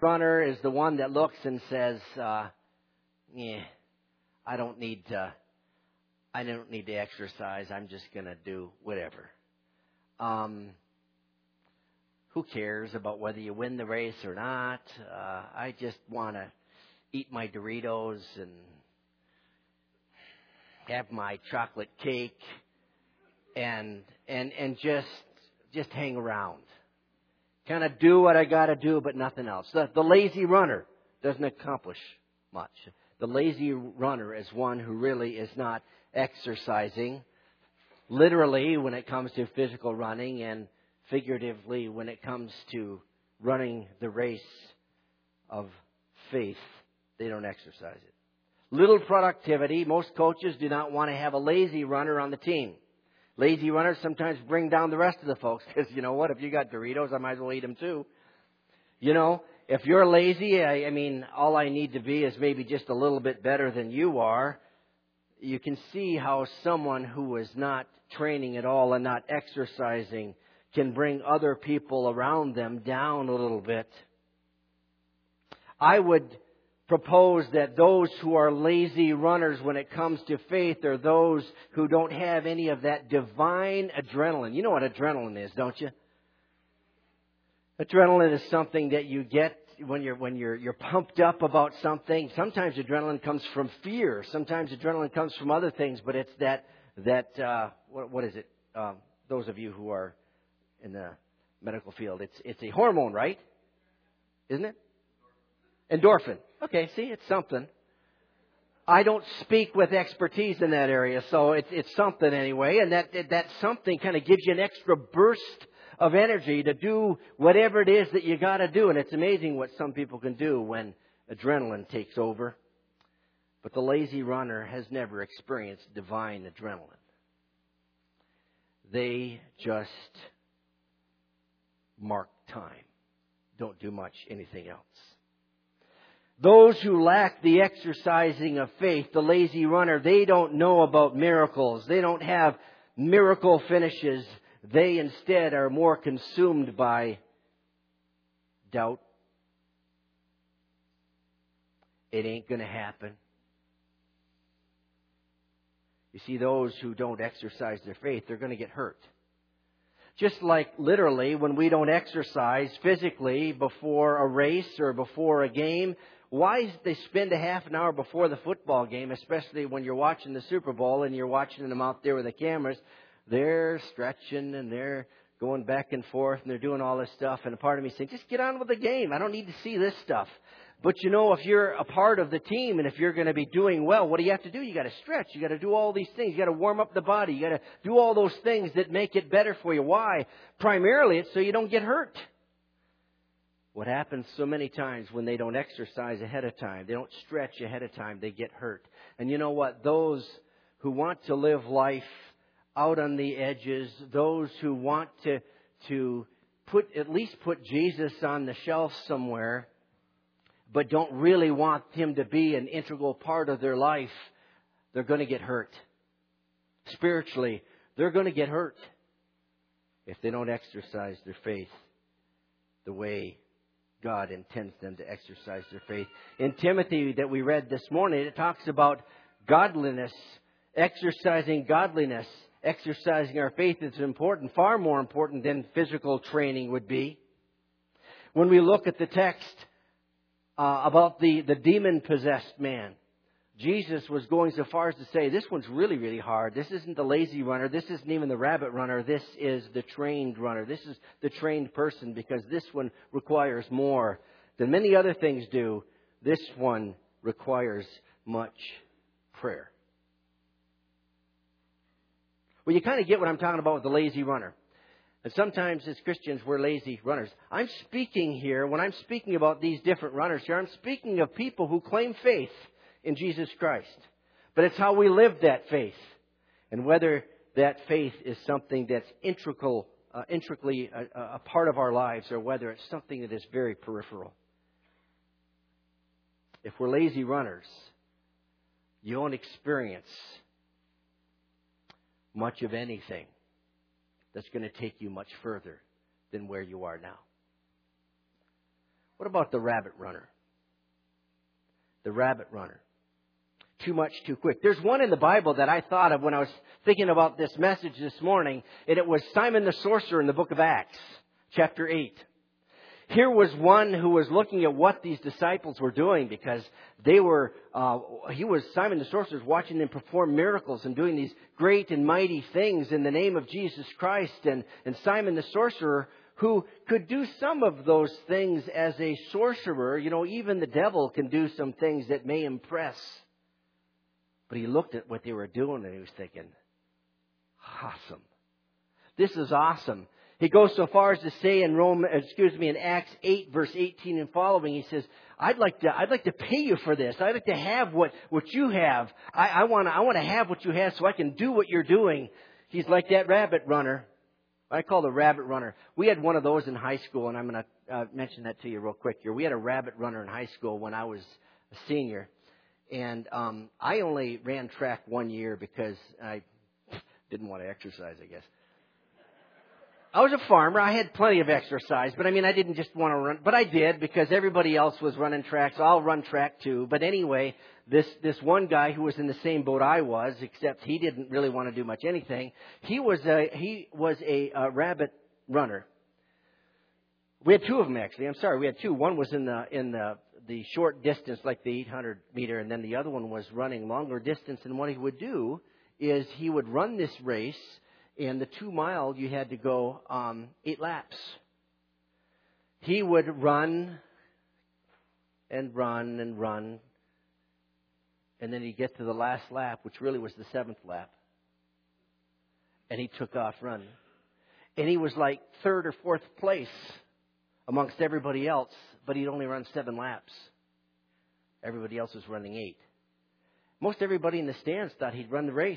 runner is the one that looks and says, I don't need to exercise. I'm just going to do whatever. Who cares about whether you win the race or not? I just want to eat my Doritos and have my chocolate cake and just hang around. Kind of do what I got to do, but nothing else. The lazy runner doesn't accomplish much. The lazy runner is one who really is not exercising, literally when it comes to physical running, and figuratively when it comes to running the race of faith. They don't exercise it. Little productivity. Most coaches do not want to have a lazy runner on the team. Lazy runners sometimes bring down the rest of the folks because, you know what, if you got Doritos, I might as well eat them too. You know, if you're lazy, I mean, all I need to be is maybe just a little bit better than you are. You can see how someone who is not training at all and not exercising can bring other people around them down a little bit. I would propose that those who are lazy runners when it comes to faith are those who don't have any of that divine adrenaline. You know what adrenaline is, don't you? Adrenaline is something that you get when you're pumped up about something. Sometimes adrenaline comes from fear. Sometimes adrenaline comes from other things, but it's that what is it? Those of you who are in the medical field, it's a hormone, right? Isn't it? Endorphin. Okay, see, it's something. I don't speak with expertise in that area, so it's something anyway. And that something kind of gives you an extra burst of energy to do whatever it is that you got to do. And it's amazing what some people can do when adrenaline takes over. But the lazy runner has never experienced divine adrenaline. They just mark time. Don't do much anything else. Those who lack the exercising of faith, the lazy runner, they don't know about miracles. They don't have miracle finishes. They instead are more consumed by doubt. It ain't going to happen. You see, those who don't exercise their faith, they're going to get hurt. Just like literally when we don't exercise physically before a race or before a game, why they spend a half an hour before the football game, especially when you're watching the Super Bowl and you're watching them out there with the cameras, they're stretching and they're going back and forth and they're doing all this stuff. And a part of me saying, just get on with the game. I don't need to see this stuff. But you know, if you're a part of the team and if you're going to be doing well, what do you have to do? You got to stretch. You got to do all these things. You got to warm up the body. You got to do all those things that make it better for you. Why? Primarily, it's so you don't get hurt. What happens so many times when they don't exercise ahead of time, they don't stretch ahead of time, they get hurt. And you know what? Those who want to live life out on the edges, those who want to at least put Jesus on the shelf somewhere, but don't really want Him to be an integral part of their life, they're going to get hurt. Spiritually, they're going to get hurt if they don't exercise their faith the way God intends them to exercise their faith. In Timothy that we read this morning, it talks about godliness, exercising godliness. Exercising our faith is important, far more important than physical training would be. When we look at the text about the demon-possessed man, Jesus was going so far as to say, this one's really, really hard. This isn't the lazy runner. This isn't even the rabbit runner. This is the trained runner. This is the trained person, because this one requires more than many other things do. This one requires much prayer. Well, you kind of get what I'm talking about with the lazy runner. And sometimes as Christians, we're lazy runners. I'm speaking here, when I'm speaking about these different runners here, I'm speaking of people who claim faith in Jesus Christ. But it's how we live that faith. And whether that faith is something that's intricately a part of our lives, or whether it's something that is very peripheral. If we're lazy runners, you won't experience much of anything that's going to take you much further than where you are now. What about the rabbit runner? The rabbit runner. Too much, too quick. There's one in the Bible that I thought of when I was thinking about this message this morning, and it was Simon the sorcerer in the book of Acts, chapter 8. Here was one who was looking at what these disciples were doing because Simon the sorcerer was watching them perform miracles and doing these great and mighty things in the name of Jesus Christ. And Simon the sorcerer, who could do some of those things as a sorcerer, even the devil can do some things that may impress. But he looked at what they were doing and he was thinking, awesome. This is awesome. He goes so far as to say in Acts 8, verse 18 and following, he says, I'd like to pay you for this. I'd like to have what you have. I want to have what you have so I can do what you're doing. He's like that rabbit runner. I call the rabbit runner. We had one of those in high school, and I'm going to mention that to you real quick here. We had a rabbit runner in high school when I was a senior. And I only ran track 1 year because I didn't want to exercise, I guess. I was a farmer. I had plenty of exercise. But, I didn't just want to run. But I did because everybody else was running track. So I'll run track too. But anyway, this one guy who was in the same boat I was, except he didn't really want to do much anything. He was a rabbit runner. We had two of them, actually. I'm sorry. We had two. One was in the short distance, like the 800 meter. And then the other one was running longer distance. And what he would do is he would run this race. And the 2 mile, you had to go 8 laps. He would run and run and run. And then he'd get to the last lap, which really was the 7th lap. And he took off running. And he was like 3rd or 4th place amongst everybody else. But he'd only run 7 laps. Everybody else was running 8. Most everybody in the stands thought he'd run the race.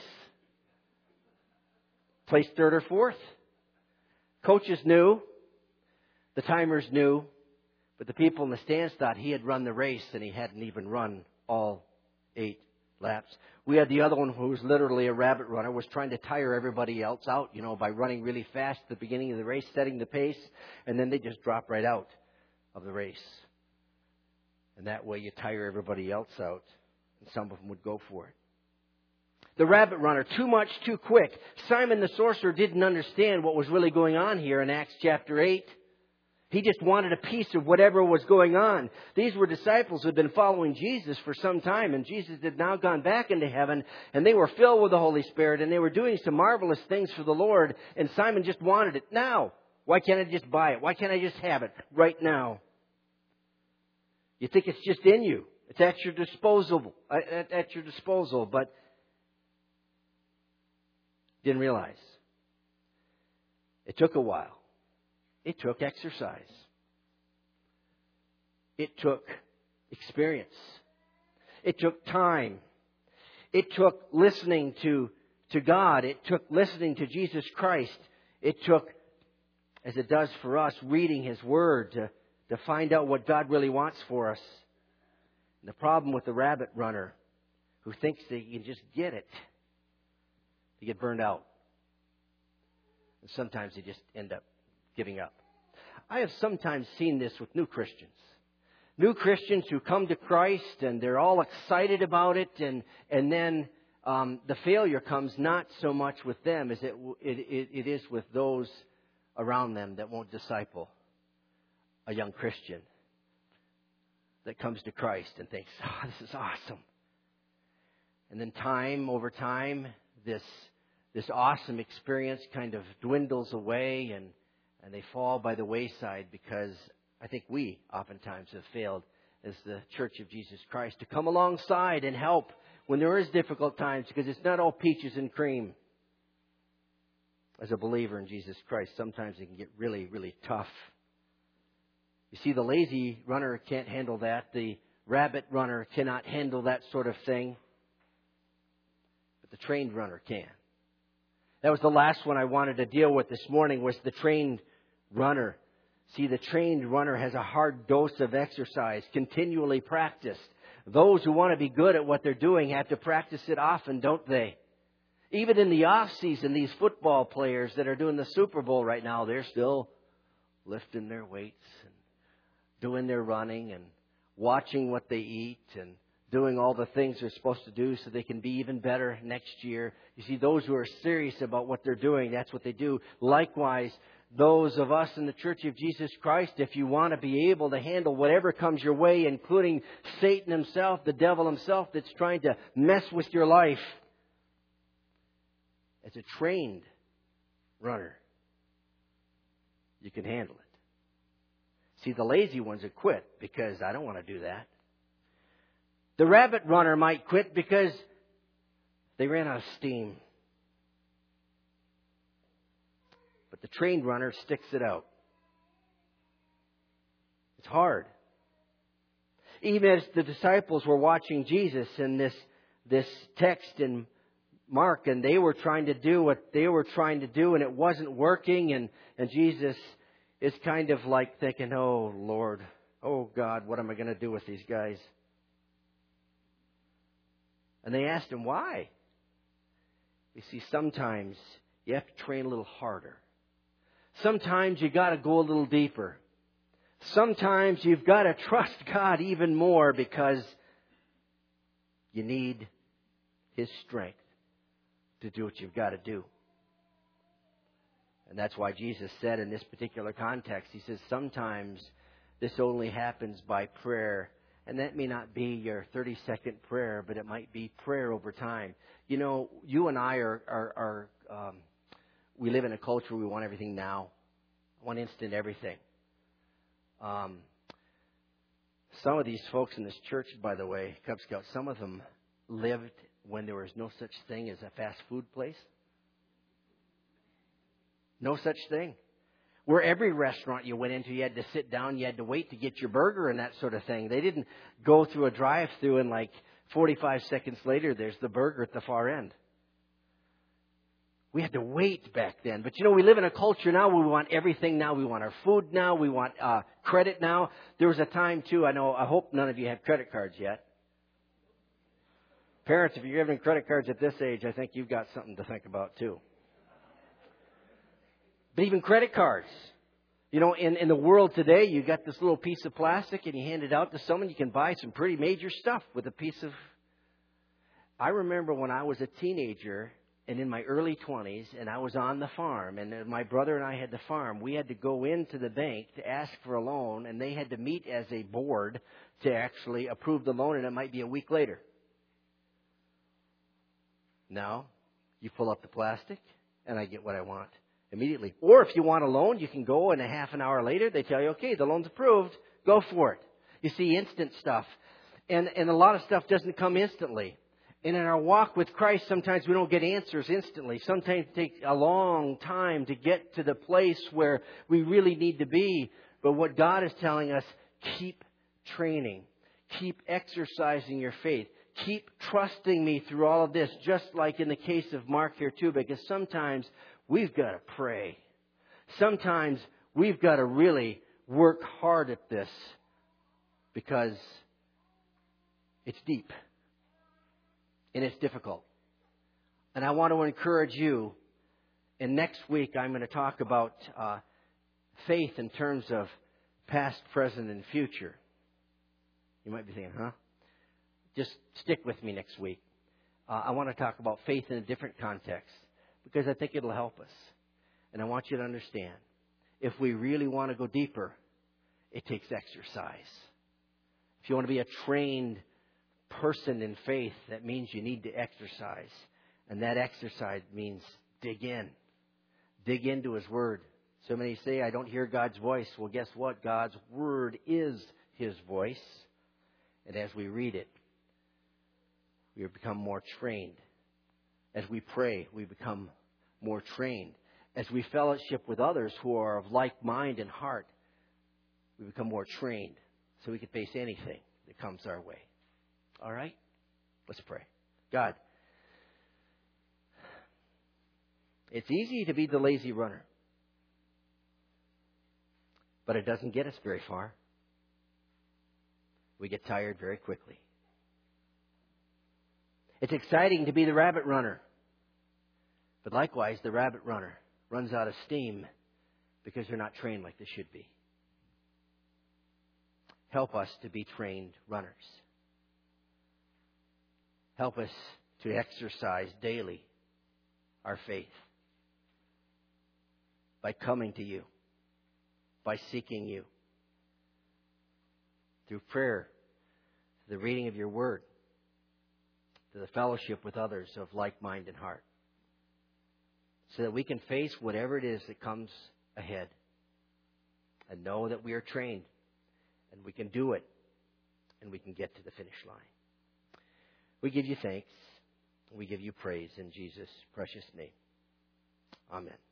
Placed 3rd or 4th. Coaches knew. The timers knew. But the people in the stands thought he had run the race and he hadn't even run all 8 laps. We had the other one who was literally a rabbit runner, was trying to tire everybody else out, by running really fast at the beginning of the race, setting the pace, and then they just drop right out of the race. And that way you tire everybody else out. And some of them would go for it. The rabbit runner, too much, too quick. Simon the sorcerer didn't understand what was really going on here in Acts chapter 8. He just wanted a piece of whatever was going on. These were disciples who had been following Jesus for some time, and Jesus had now gone back into heaven, and they were filled with the Holy Spirit, and they were doing some marvelous things for the Lord, and Simon just wanted it now. Why can't I just buy it? Why can't I just have it right now? You think it's just in you. It's at your disposal, but didn't realize. It took a while. It took exercise. It took experience. It took time. It took listening to God. It took listening to Jesus Christ. It took, as it does for us, reading His Word to find out what God really wants for us. And the problem with the rabbit runner who thinks that he can just get it, they get burned out. And sometimes they just end up giving up. I have sometimes seen this with new Christians. New Christians who come to Christ and they're all excited about it, and then the failure comes not so much with them as it is with those around them that won't disciple a young Christian that comes to Christ and thinks, oh, this is awesome. And then over time, this awesome experience kind of dwindles away and they fall by the wayside because I think we oftentimes have failed as the Church of Jesus Christ to come alongside and help when there is difficult times, because it's not all peaches and cream. As a believer in Jesus Christ, sometimes it can get really, really tough. You see, the lazy runner can't handle that. The rabbit runner cannot handle that sort of thing. But the trained runner can. That was the last one I wanted to deal with this morning, was the trained runner. See, the trained runner has a hard dose of exercise, continually practiced. Those who want to be good at what they're doing have to practice it often, don't they? Even in the off season, these football players that are doing the Super Bowl right now, they're still lifting their weights and doing their running and watching what they eat and doing all the things they're supposed to do so they can be even better next year. You see, those who are serious about what they're doing, that's what they do. Likewise, those of us in the Church of Jesus Christ, if you want to be able to handle whatever comes your way, including Satan himself, the devil himself that's trying to mess with your life, as a trained runner, you can handle it. See, the lazy ones would quit because I don't want to do that. The rabbit runner might quit because they ran out of steam. But the trained runner sticks it out. It's hard. Even as the disciples were watching Jesus in this text in Mark, and they were trying to do what they were trying to do, and it wasn't working, and Jesus is kind of like thinking, oh, Lord, oh, God, what am I going to do with these guys? And they asked him, why? You see, sometimes you have to train a little harder. Sometimes you got to go a little deeper. Sometimes you've got to trust God even more because you need His strength to do what you've got to do. And that's why Jesus said in this particular context, He says, sometimes this only happens by prayer. And that may not be your 30-second prayer, but it might be prayer over time. You know, you and I we live in a culture where we want everything now. One instant everything. Some of these folks in this church, by the way, Cub Scouts, some of them lived when there was no such thing as a fast food place. No such thing. Where every restaurant you went into, you had to sit down, you had to wait to get your burger and that sort of thing. They didn't go through a drive-thru and like 45 seconds later, there's the burger at the far end. We had to wait back then. But you know, we live in a culture now where we want everything now. We want our food now. We want credit now. There was a time, too, I hope none of you have credit cards yet. Parents, if you're giving credit cards at this age, I think you've got something to think about, too. But even credit cards. You know, in the world today, you got this little piece of plastic and you hand it out to someone. You can buy some pretty major stuff with a piece of... I remember when I was a teenager and in my early 20s and I was on the farm and my brother and I had the farm. We had to go into the bank to ask for a loan and they had to meet as a board to actually approve the loan, and it might be a week later. Now, you pull up the plastic and I get what I want immediately. Or if you want a loan, you can go and a half an hour later they tell you, okay, the loan's approved, go for it. You see, instant stuff. And a lot of stuff doesn't come instantly. And in our walk with Christ, sometimes we don't get answers instantly. Sometimes it takes a long time to get to the place where we really need to be. But what God is telling us, keep training. Keep exercising your faith. Keep trusting me through all of this, just like in the case of Mark here too, because sometimes we've got to pray. Sometimes we've got to really work hard at this because it's deep and it's difficult. And I want to encourage you, and next week I'm going to talk about faith in terms of past, present, and future. You might be thinking, huh? Just stick with me next week. I want to talk about faith in a different context because I think it'll help us. And I want you to understand, if we really want to go deeper, it takes exercise. If you want to be a trained person in faith, that means you need to exercise. And that exercise means dig in. Dig into His Word. So many say, I don't hear God's voice. Well, guess what? God's Word is His voice. And as we read it, we become more trained. As we pray, we become more trained. As we fellowship with others who are of like mind and heart, we become more trained so we can face anything that comes our way. All right? Let's pray. God, it's easy to be the lazy runner, but it doesn't get us very far. We get tired very quickly. It's exciting to be the rabbit runner, but likewise, the rabbit runner runs out of steam because they're not trained like they should be. Help us to be trained runners. Help us to exercise daily our faith by coming to you, by seeking you, through prayer, the reading of your word, to the fellowship with others of like mind and heart, so that we can face whatever it is that comes ahead and know that we are trained and we can do it and we can get to the finish line. We give you thanks. We give you praise in Jesus' precious name. Amen.